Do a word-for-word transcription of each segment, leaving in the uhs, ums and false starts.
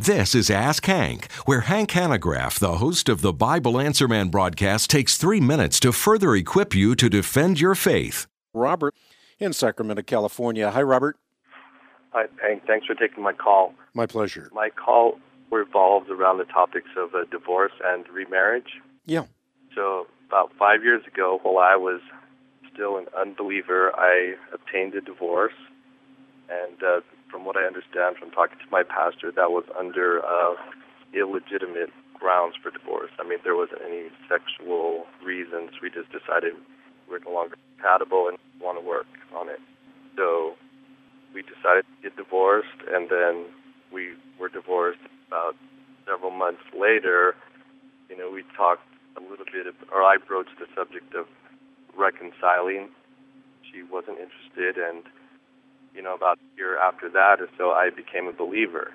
This is Ask Hank, where Hank Hanegraaff, the host of the Bible Answer Man broadcast, takes three minutes to further equip you to defend your faith. Robert in Sacramento, California. Hi, Robert. Hi, Hank. Thanks for taking my call. My pleasure. My call revolves around the topics of uh, divorce and remarriage. Yeah. So about five years ago, while I was still an unbeliever, I obtained a divorce. And uh, from what I understand from talking to my pastor, that was under uh, illegitimate grounds for divorce. I mean, there wasn't any sexual reasons. We just decided we're no longer compatible and want to work on it. So we decided to get divorced, and then we were divorced about several months later. You know, we talked a little bit, of, or I broached the subject of reconciling. She wasn't interested, and, you know, about a year after that or so, I became a believer.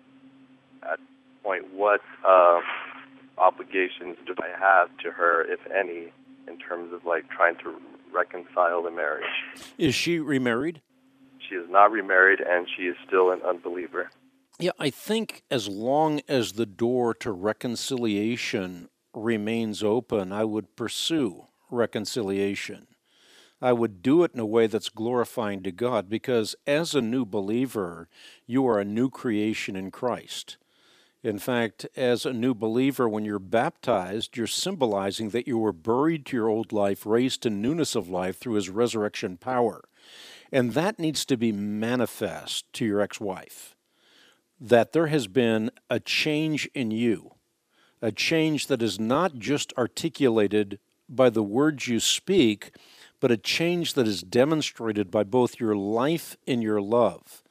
At that point, what uh, obligations do I have to her, if any, in terms of, like, trying to reconcile the marriage? Is she remarried? She is not remarried, and she is still an unbeliever. Yeah, I think as long as the door to reconciliation remains open, I would pursue reconciliation. I would do it in a way that's glorifying to God, because as a new believer, you are a new creation in Christ. In fact, as a new believer, when you're baptized, you're symbolizing that you were buried to your old life, raised to newness of life through His resurrection power. And that needs to be manifest to your ex-wife, that there has been a change in you, a change that is not just articulated by the words you speak, but a change that is demonstrated by both your life and your love.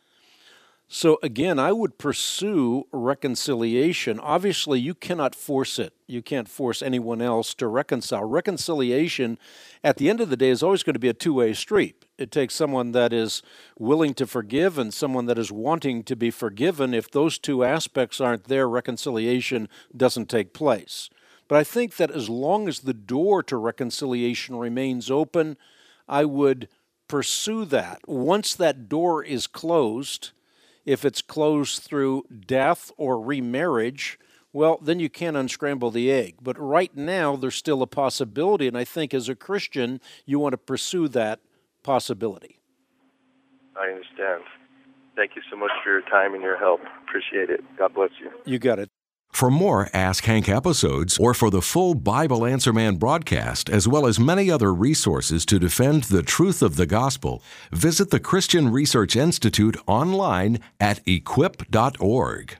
So again, I would pursue reconciliation. Obviously, you cannot force it. You can't force anyone else to reconcile. Reconciliation, at the end of the day, is always going to be a two-way street. It takes someone that is willing to forgive and someone that is wanting to be forgiven. If those two aspects aren't there, reconciliation doesn't take place. But I think that as long as the door to reconciliation remains open, I would pursue that. Once that door is closed, if it's closed through death or remarriage, well, then you can't unscramble the egg. But right now, there's still a possibility, and I think as a Christian, you want to pursue that possibility. I understand. Thank you so much for your time and your help. Appreciate it. God bless you. You got it. For more Ask Hank episodes, or for the full Bible Answer Man broadcast, as well as many other resources to defend the truth of the gospel, visit the Christian Research Institute online at equip dot org.